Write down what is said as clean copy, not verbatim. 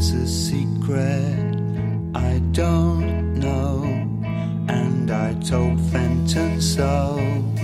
There's a secret I don't know, and I told Fenton so.